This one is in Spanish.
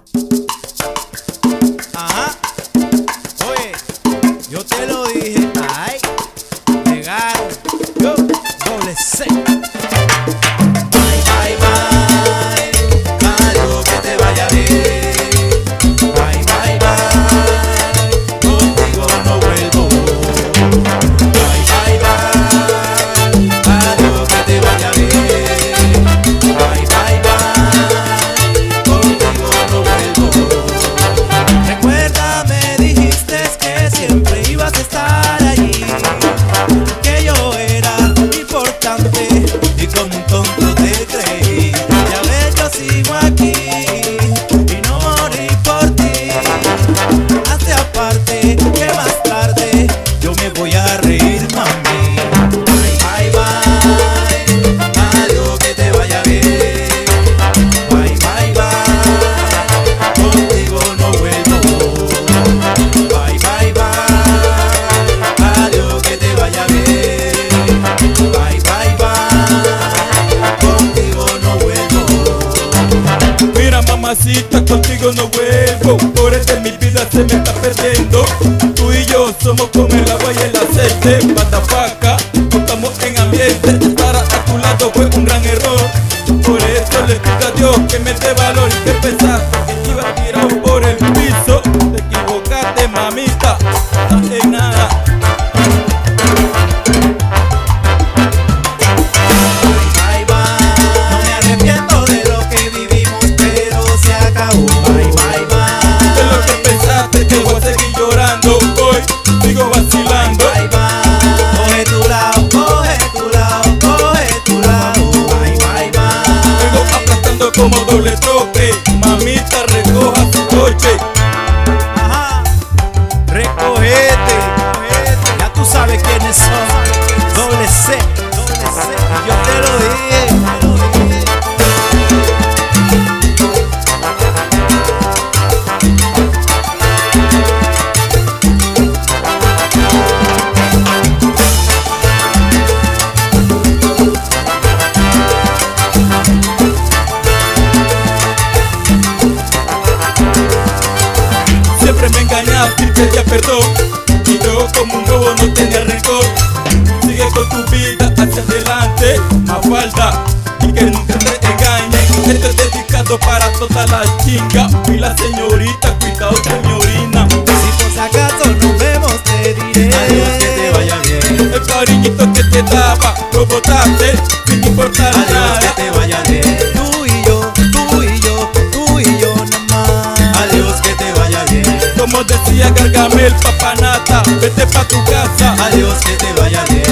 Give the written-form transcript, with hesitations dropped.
Ajá. Oye, yo te lo dije. Ay, llegaron. Yo, doble C. Bye, bye, bye. Adiós, que te vaya bien. Bye, bye, bye. Contigo no vuelvo. Bye, bye, bye. Adiós, que te vaya bien. Bye, bye, bye. Contigo no vuelvo. Recuerda, me dijiste que siempre ibas a estar allí, que yo era importante y como un tonto te creí. Ya ves, yo sigo aquí y no morí por ti. Hazte aparte que más tarde yo me voy a reír, mami. Bye, bye, bye. Adiós, que te vaya bien. Bye, bye, bye. Contigo no vuelvo. Bye, bye, bye. Adiós, que te vaya bien. Bye, bye, bye. Contigo no vuelvo. Mira, mamacita, contigo no vuelvo. Por eso mi vida se me está perdiendo. Tú y yo somos como el agua y el aceite. Matafaca, no estamos en ambiente. Estar a tu lado fue un gran error. Por eso le pido a Dios que me dé valor. Que pensaste que iba tirado por el piso. Te equivocaste, mamita, no es nada. Bye, bye. No me arrepiento de lo que vivimos, pero se acabó. Bye, bye, bye. De lo que pensaste que voy a seguir llorando. Hoy sigo vacilando. Bye, bye. Coge tu lado, coge tu lado, coge tu lado. Bye, bye, bye. Vengo aplastando como doble toque. Mamita, recoja su coche. Ajá. Recogete. Ya tú sabes quiénes son. Doble C. Yo te lo dije. Siempre me engañaste y pedía perdón. Y yo como un bobo no tenía rencor. Sigue con tu vida hacia adelante, más falta y que nunca te engañen. Esto es dedicado para toda la chinga. Y la señorita, cuidado que me orina. Si por si acaso nos vemos, te diré. Adiós, que te vaya bien. El cariñito que te daba, lo botaste sin importar Adiós, nada. que te vaya bien. Tú y yo, tú y yo, tú y yo nomás. Adiós, que te vaya bien. Como decía Gargamel, papanata, vete pa' tu casa. Adiós, que te vaya bien.